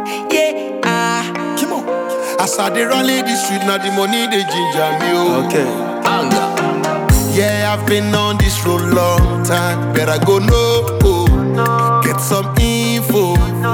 Yeah, Come on. As I dey rally the street, now the money they ginger me. Oh. Okay. anger. Yeah, I've been on this road long time. Better go know, get some info.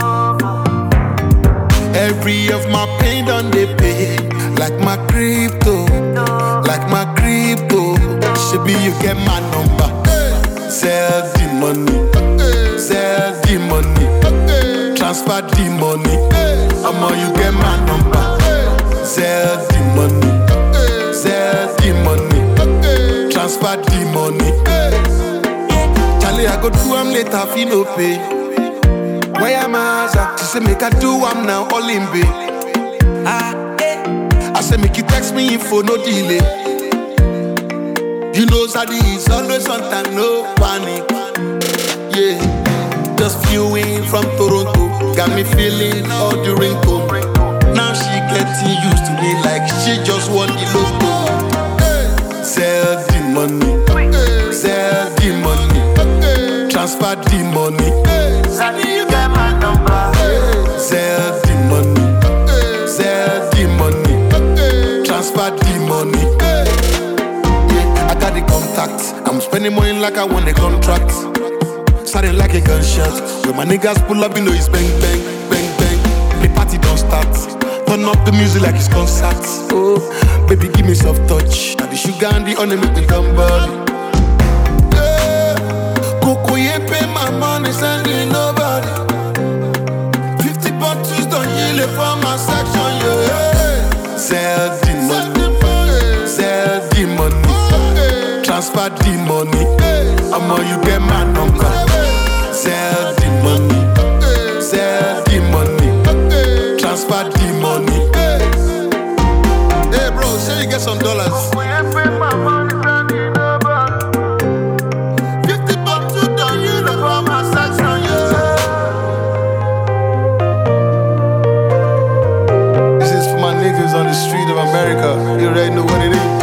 Every of my pain done they pay. Like my crypto, like my crypto. Should be you get my number. Sell the money, sell the money, transfer the money. I'ma you get my number. Sell the money, sell the money, transfer the money. Charlie, I go do am later, feel no pay. Why am I? She say make I do am now, all in bay. I say make you text me info, no delay. You know Zaddy is always on time, no panic. Yeah, just flew in from Toronto, got me feeling all the ringtone. Now she getting used to me like she just won the lotto. Sell the money, sell the money, transfer the money. Zaddy, you get my number. Sell the money, sell the money, transfer the money. Yeah, I got the contacts. I'm spending money like I won the contract. Starting like a gunshot. When my niggas pull up, you know it's bang, bang, bang, bang. The party don't start. Turn up the music like it's concerts. Oh, baby, give me soft touch. Now the sugar and the honey make me come body. Yeah, Coco, you pay my money, sending nobody. 50 bottles don't yield it for my section, yeah. Sell the money, sell the money, transfer the money. I'ma you get my number. Sell the money, sell the money, transfer the money. Hey bro, say you get some dollars. 50 bottles don't yield it for my section, yeah. This is for my niggas on the street of America. You already know what it is.